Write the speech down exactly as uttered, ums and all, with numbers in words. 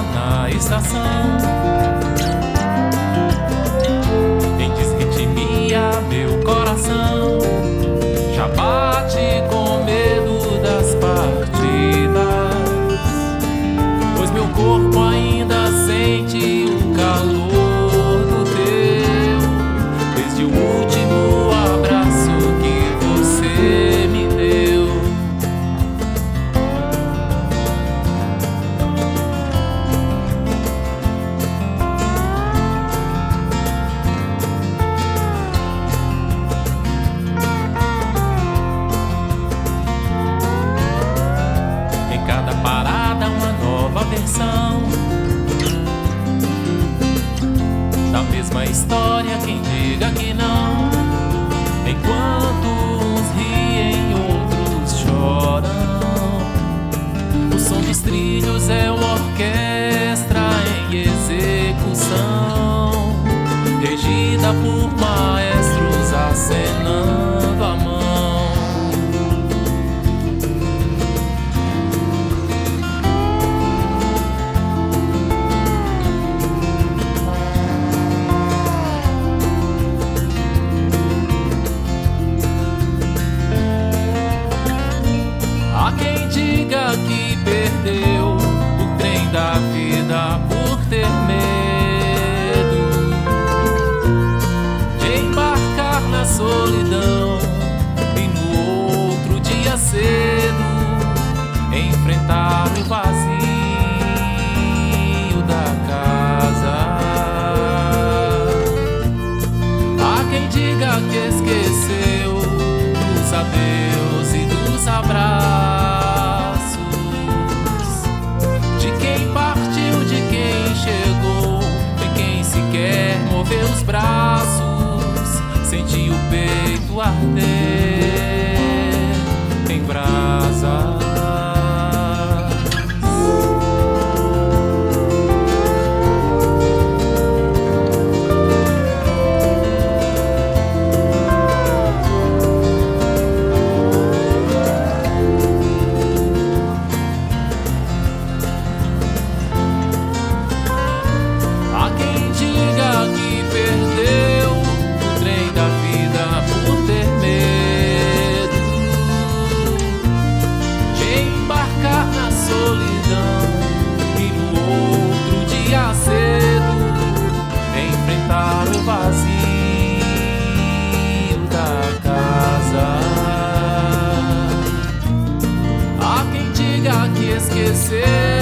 na estação, em desritmia meu coração já bate com medo das partidas, pois meu corpo ainda sente o calor do teu, desde o último abraço que você me deu. Em cada parada uma nova versão da mesma história, quem diga que não. Enquanto uns riem, outros choram, o som dos trilhos é uma orquestra em execução, regida por maestros acenando a mão. Há quem diga que perdeu o trem da vida por ter medo de embarcar na solidão e no outro dia cedo enfrentar o vazio da casa. Há quem diga que esqueceu dos adeus e dos abraços, de quem partiu, de quem chegou, de quem sequer moveu os braços, senti o peito arder em brasas. O vazio da casa. Há quem diga que esquecer